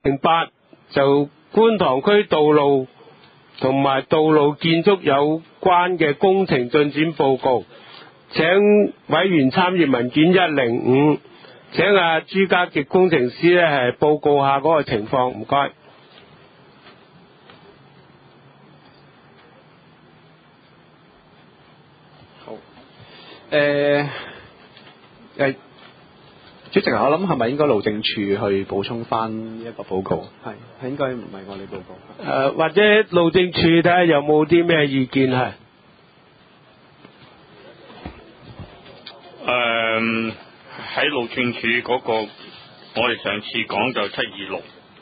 08就觀塘區道路同埋道路建築有關嘅工程進展報告，請委員參閱文件105，請朱家傑工程師咧係報告下嗰個情況，唔該。 好，主席，我諗係咪應該路政署去補充翻一個報告？係應該唔係我哋報告。 或者路政署睇下有冇啲咩意見係？ 喺路政署嗰個，我哋上次講就726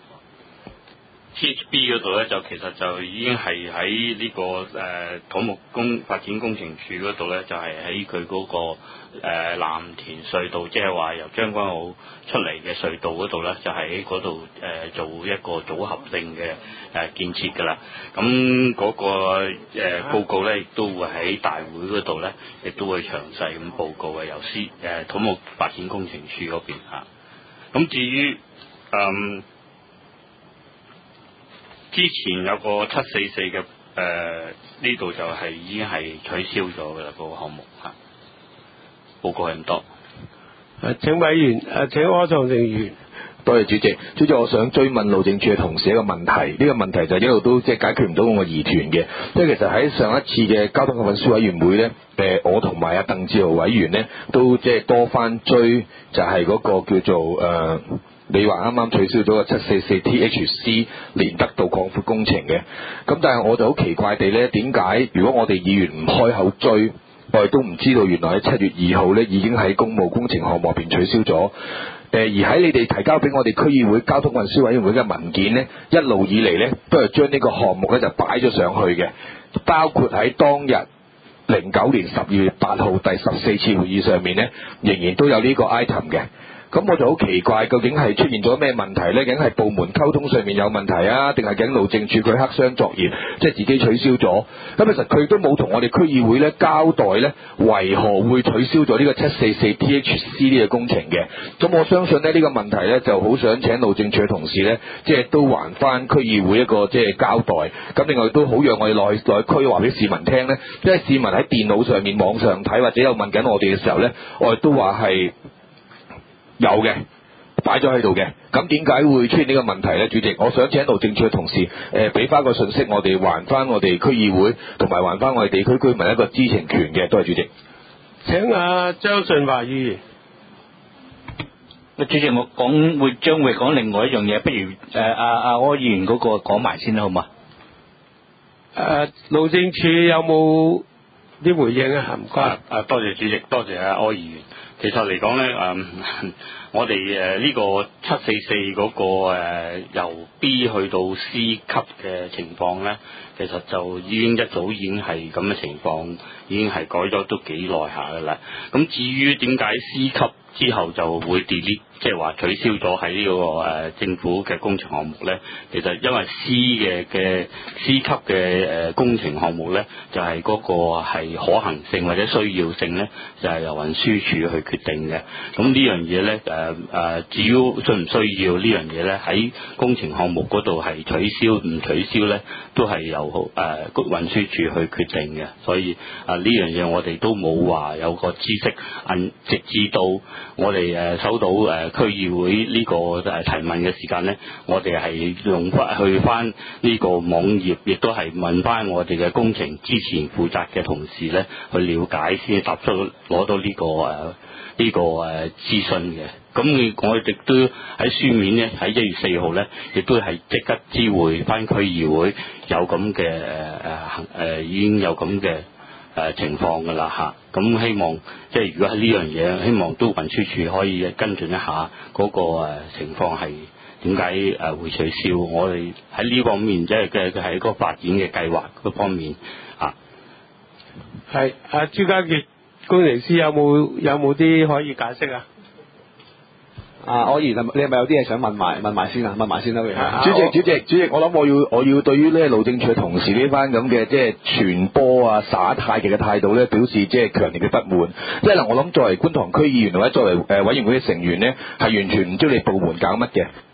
THB 嗰度咧，就其實就已經係喺呢個土木發展工程署嗰度咧，就係喺佢嗰個藍田隧道，即係話由將軍澳出嚟嘅隧道嗰度咧，就喺嗰度做一個組合性嘅建設㗎啦。咁嗰個報告咧，亦都會喺大會嗰度咧，亦都會詳細咁報告嘅，由土木發展工程署嗰邊嚇。咁至於之前有個744嘅呢度就係已經係取消咗㗎啦，嗰個項目嚇。報告係咁多。 請委員請柯創盛議員。 多謝主席。主席，我想追問路政署嘅同事一個問題，呢個問題就一路都解決唔到我嘅疑團嘅。即係其實喺上一次嘅交通運輸委員會呢，我同埋鄧志豪委員呢，都即係多番追，就係嗰個叫做你話啱啱取消咗個744 THC 連德道擴闊工程嘅。咁但係我就好奇怪地呢，點解如果我哋議員唔開口追，我哋都唔知道原來喺7月2號呢已經喺公務工程項目入邊取消咗。而喺你哋提交俾我哋區議會交通運輸委員會嘅文件呢，一路以嚟呢都係將呢個項目呢就擺咗上去嘅，包括喺當日09年12月8號第14次會議上面呢，仍然都有呢個 item 嘅。咁我就好奇怪，究竟係出現咗咩問題呢？究竟係部門溝通上面有問題啊，定係究竟路政署佢黑箱作業，即係自己取消咗？咁其實佢都冇同我哋區議會呢交代呢，為何會取消咗呢個744 THC 呢個工程嘅？咁我相信呢個問題呢，就好想請路政署嘅同事呢，即係都還翻區議會一個即係交代。咁另外都好讓我哋內區話俾市民聽呢，即係市民喺電腦上面網上睇或者有問緊我哋嘅時候呢，我哋都話係有嘅，擺咗喺度嘅。咁點解會出現呢個問題呢？主席，我想請路政署嘅同事俾翻個信息，我哋還翻我哋區議會同埋還翻我哋地區居民一個知情權嘅。多謝主席。 請張順華議員。 主席，我將會講另外一樣嘢，不如柯議員嗰個講埋先啦，好嘛？ 路政署有冇啲回應啊？唔該。 多謝主席，多謝柯議員。其實嚟講咧，我哋呢個744嗰個由 B 去到 C 級嘅情況咧，其實就已經一早已經係咁嘅情況，已經係改咗都幾耐下噶啦。咁至於點解 C 級之後就會 delete， 即係話取消咗喺呢個政府嘅工程項目咧？其實因為 C 級嘅工程項目咧，就係嗰個係可行性或者需要性咧，就係由運輸署去決定嘅。咁呢樣嘢咧，至於需唔需要呢樣嘢咧，喺工程項目嗰度係取消唔取消咧，都係由運輸署去決定嘅。所以呢樣嘢我哋都冇話有個知識，直至到我哋收到區議會呢個提問嘅時間咧，我哋係用去翻呢個網頁，亦都係問翻我哋嘅工程之前負責嘅同事咧，去了解先答出攞到呢個資訊嘅。咁我亦都喺書面咧，喺1月4號咧，亦都係即刻知會翻區議會有咁嘅已經有咁嘅情況㗎啦嚇。咁希望即係如果係呢樣嘢，希望都運輸署可以跟進一下嗰個情況係點解會取消。我哋喺呢方面即係喺個發展嘅計劃嗰方面嚇。 係朱家傑工程師有冇啲可以解釋啊？ 柯議員，你係咪有啲嘢想問埋先啊？問埋先啦， 主席，我諗我要對於呢路政署嘅同事呢番咁嘅即係傳播啊耍太極嘅態度咧，表示即係強烈嘅不滿。即係嗱，我諗作為觀塘區議員或者作為委員會嘅成員咧，係完全唔知你部門搞乜嘅。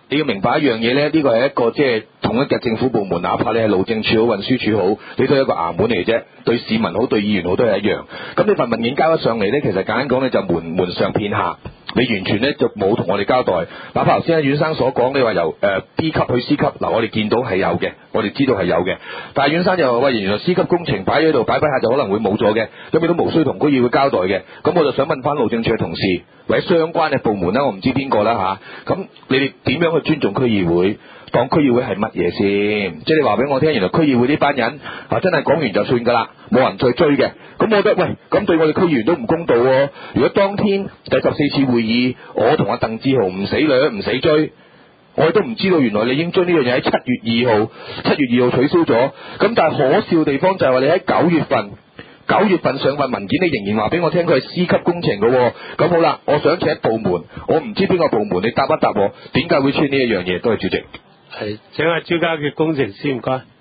你要明白一樣嘢咧，呢個係一個即係同一嘅政府部門，哪怕你係路政署好、運輸署好，你都係一個衙門嚟啫。對市民好、對議員好都係一樣。咁你份文件交咗上嚟咧，其實簡單講咧就門上騙下，你完全咧就冇同我哋交代。哪怕頭先阿阮生所講，你話由B 級去 C 級，嗱我哋見到係有嘅，我哋知道係有嘅。但係阮生就話喂，原來 C 級工程擺喺度擺下就可能會冇咗嘅，咁你都無需同區議會交代嘅。咁我就想問翻路政署嘅同事或者相關嘅部門啦，我唔知邊個啦嚇。咁你哋點樣去尊重區議會？當區議會係乜嘢先？即係你話俾我聽，原來區議會呢班人真係講完就算㗎啦，冇人再追嘅。咁我覺得喂，咁對我哋區議員都唔公道喎。如果當天第14次會議，我同阿鄧志豪唔死掠唔死追，我哋都唔知道原來你已經將呢樣嘢喺7月2號取消咗。咁但係可笑地方就係話你喺9月份上份文件，你仍然話俾我聽佢係 C 級工程嘅喎。咁好啦，我想請部門，我唔知邊個部門，你答一答我，點解會出呢一樣嘢？多謝主席。 係，請阿朱家傑工程師唔該。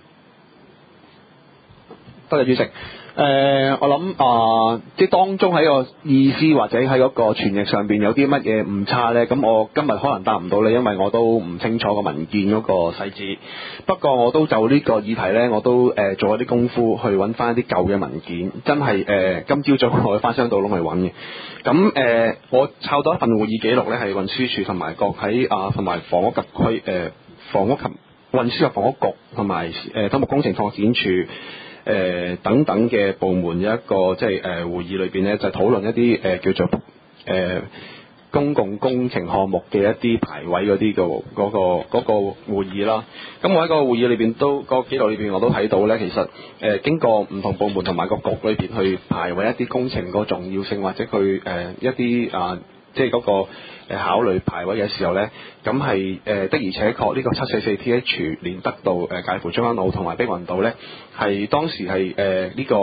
多謝主席。我諗即係當中喺個意思或者喺嗰個傳譯上邊有啲乜嘢誤差呢？咁我今日可能答唔到你，因為我都唔清楚個文件嗰個細節。不過我都就呢個議題呢，我都做咗啲功夫去揾翻一啲舊嘅文件，真係今朝早我去翻商道窿去揾嘅。咁我抄到一份會議記錄呢，係運輸署同埋各喺同埋房屋及運輸及房屋局同埋土木工程拓展署等等嘅部門有一個即係會議裏邊咧，就討論一啲叫做公共工程項目嘅一啲排位嗰啲嘅嗰個會議啦。咁我喺個會議裏邊都個記錄裏邊我都睇到咧，其實經過唔同部門同埋個局裏邊去排位一啲工程個重要性或者佢一啲即係嗰個考慮排位嘅時候咧，咁係的而且確呢個744 TH 連德道介乎將軍澳同埋碧雲道咧，係當時係呢個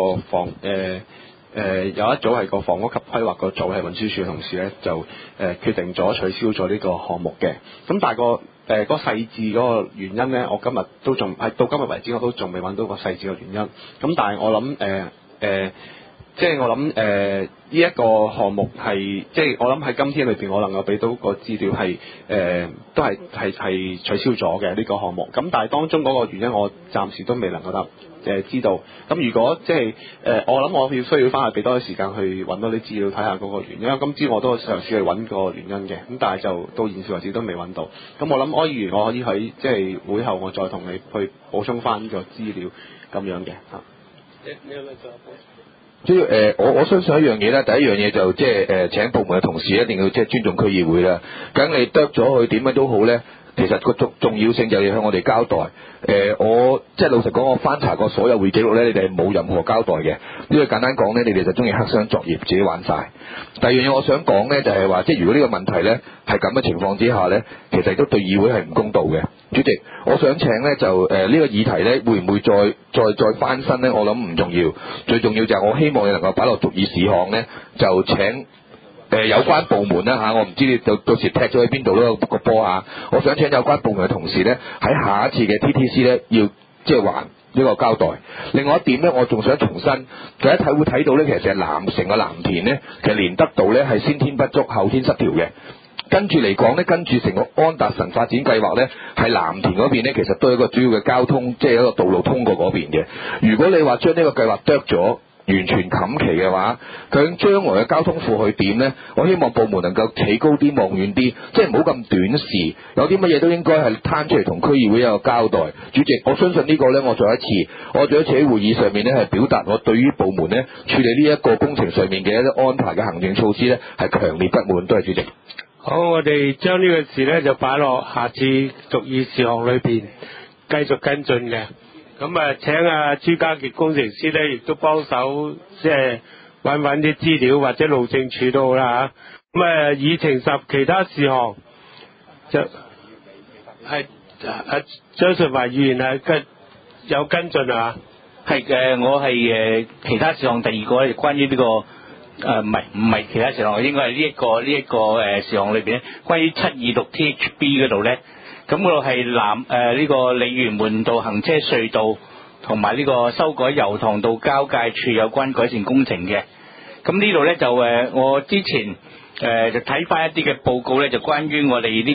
有一組係個房屋及規劃個組係運輸署嘅同事咧，就決定咗取消咗呢個項目嘅。咁但係個細緻嗰個原因咧，我今日都仲係到今日為止我都仲未揾到個細緻嘅原因。咁但係我諗即係我諗呢一個項目係即係我諗喺今天裏邊我能夠俾到個資料係都係取消咗嘅呢個項目。咁但係當中嗰個原因我暫時都未能夠知道。咁如果即係我諗我需要翻去俾多啲時間去揾多啲資料睇下嗰個原因。因為今朝我都嘗試去揾個原因嘅，咁但係就到現時為止都未揾到。咁我諗柯議員我可以喺即係會後我再同你去補充翻個資料咁樣嘅嚇。你有咩再補充？ 主要我相信一樣嘢咧，第一樣嘢就即係請部門嘅同事一定要即係尊重區議會啦。咁你得咗佢點樣都好咧，其實個重要性就係向我哋交代。我即係老實講，我翻查過所有會記錄咧，你哋係冇任何交代嘅。呢個簡單講咧，你哋就中意黑箱作業，自己玩晒。第二樣嘢我想講咧，就係話即係如果呢個問題咧係咁嘅情況之下咧，其實都對議會係唔公道嘅。主席，我想請咧就呢個議題咧會唔會再翻身咧？我諗唔重要，最重要就係我希望你能夠擺落逐議事項咧，就請有關部門啦嚇，我唔知你到時踢咗喺邊度咯個波嚇。我想請有關部門嘅同事咧喺下一次嘅 TTC 咧要即係還呢個交代。另外一點咧，我仲想重申，就一睇會睇到咧，其實成個藍田咧，其實連德道咧係先天不足後天失調嘅。跟住嚟講咧，跟住成個安達臣發展計劃咧，係藍田嗰邊咧，其實都係一個主要嘅交通，即係一個道路通過嗰邊嘅。如果你話將呢個計劃剁咗，完全冚期嘅話，究竟將來嘅交通負去點呢？我希望部門能夠企高啲望遠啲，即係唔好咁短視，有啲乜嘢都應該係攤出嚟同區議會有個交代。主席，我相信呢個呢，我再一次喺會議上面呢，係表達我對於部門呢處理呢一個工程上面嘅一啲安排嘅行政措施呢，係強烈不滿。多謝主席。 好，我哋將呢個事呢就擺落下次逐議事項裏邊繼續跟進嘅。咁請朱家傑工程師咧，亦都幫手即係揾啲資料，或者路政署都好啦嚇。咁議程10其他事項就係張順華議員有跟進啊？ 係我係其他事項第二個咧，關於呢個唔係其他事項，應該係呢一個事項裏邊咧，關於726 THB 嗰度咧。咁嗰度係呢個鯉魚門道行車隧道同埋呢個修改油塘道交界處有關改善工程嘅。咁呢度咧就我之前就睇翻一啲嘅報告咧，就關於我哋呢個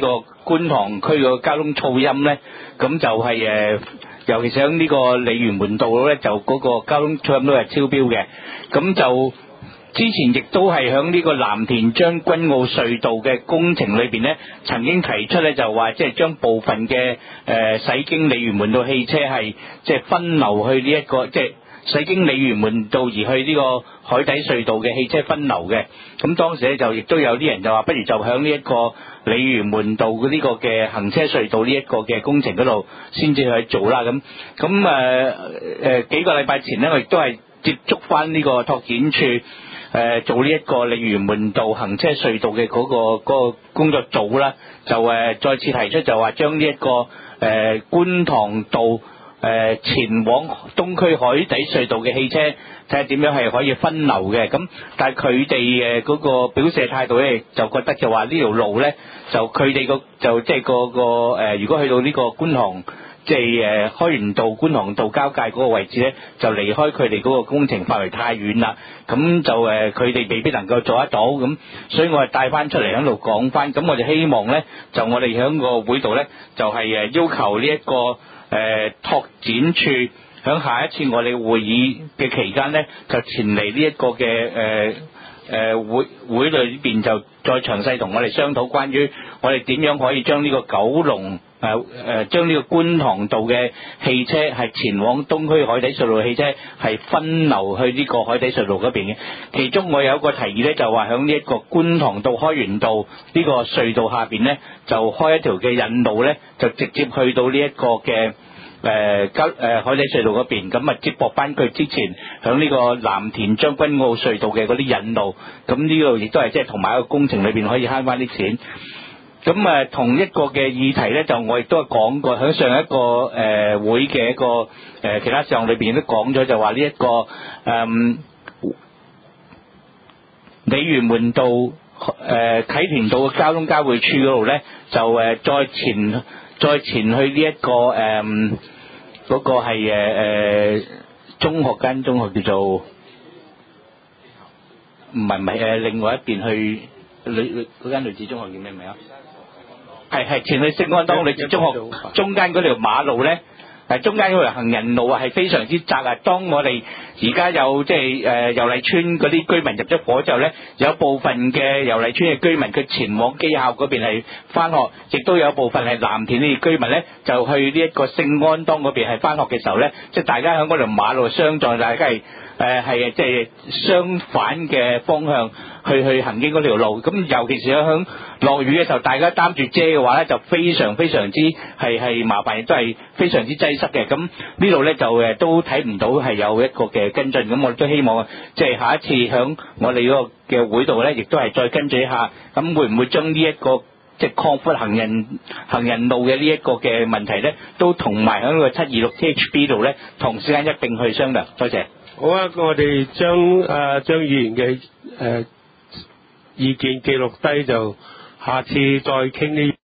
觀塘區個交通噪音咧，咁就係尤其是喺呢個鯉魚門道路咧，就嗰個交通噪音都係超標嘅。咁就之前亦都係喺呢個藍田將軍澳隧道嘅工程裏邊咧，曾經提出咧就話，即係將部分嘅駛經鯉魚門道汽車係即係分流去呢一個即係駛經鯉魚門道而去呢個海底隧道嘅汽車分流嘅。咁當時咧就亦都有啲人就話，不如就喺呢一個鯉魚門道呢個嘅行車隧道呢一個嘅工程嗰度先至去做啦。咁幾個禮拜前咧，我亦都係接觸翻呢個拓展處做呢一個鯉魚門道行車隧道嘅嗰個工作組啦，就再次提出就話將呢一個觀塘道前往東區海底隧道嘅汽車，睇下點樣係可以分流嘅。咁但係佢哋嗰個表示態度咧，就覺得就話呢條路咧，就佢哋就即係如果去到呢個觀塘即係開源道觀塘道交界嗰個位置咧，就離開佢哋嗰個工程範圍太遠啦。咁就佢哋未必能夠做得到。咁所以我係帶翻出嚟喺度講翻。咁我就希望咧，就我哋喺個會度咧，就係要求呢一個拓展處喺下一次我哋會議嘅期間咧，就前嚟呢一個嘅會裏邊就再詳細同我哋商討關於我哋點樣可以將呢個九龍將呢個觀塘道嘅汽車係前往東區海底隧道嘅汽車係分流去呢個海底隧道嗰邊嘅。其中我有一個提議咧，就話喺呢一個觀塘道開源道呢個隧道下邊咧，就開一條嘅引路咧，就直接去到呢一個嘅海底隧道嗰邊，咁啊接駁翻佢之前響呢個藍田將軍澳隧道嘅嗰啲引路，咁呢度亦都係即係同埋一個工程裏邊可以慳翻啲錢。咁同一個嘅議題咧，就我亦都係講過，喺上一個會嘅一個其他項裏邊都講咗，就話呢一個鯉魚門道啟田道嘅交通交匯處嗰度咧，就再前去呢一個嗰個係中學叫做唔係另外一邊去嗰間女子中學叫咩名啊？係前去聖安當女子中學中間嗰條馬路咧，中間嗰條行人路係非常之窄啊！當我哋而家有即係油麗邨嗰啲居民入咗伙之後咧，有部分嘅油麗邨嘅居民佢前往基校嗰邊係翻學，亦都有部分係藍田呢啲居民咧就去呢一個聖安當嗰邊係翻學嘅時候咧，即係大家喺嗰條馬路相撞，大家係即係相反嘅方向去行經嗰條路。咁尤其是喺落雨嘅時候，大家擔住遮嘅話咧，就非常之係麻煩，亦都係非常之擠塞嘅。咁呢度咧就都睇唔到係有一個嘅跟進。咁我哋都希望即係下一次響我哋嗰個嘅會度咧，亦都係再跟進一下。咁會唔會將呢一個即係擴闊行人路嘅呢一個嘅問題咧，都同埋喺個726 THB 度咧，同時間一並去商量。多謝。 好啊，我哋將議員嘅意見記錄低，就下次再傾呢。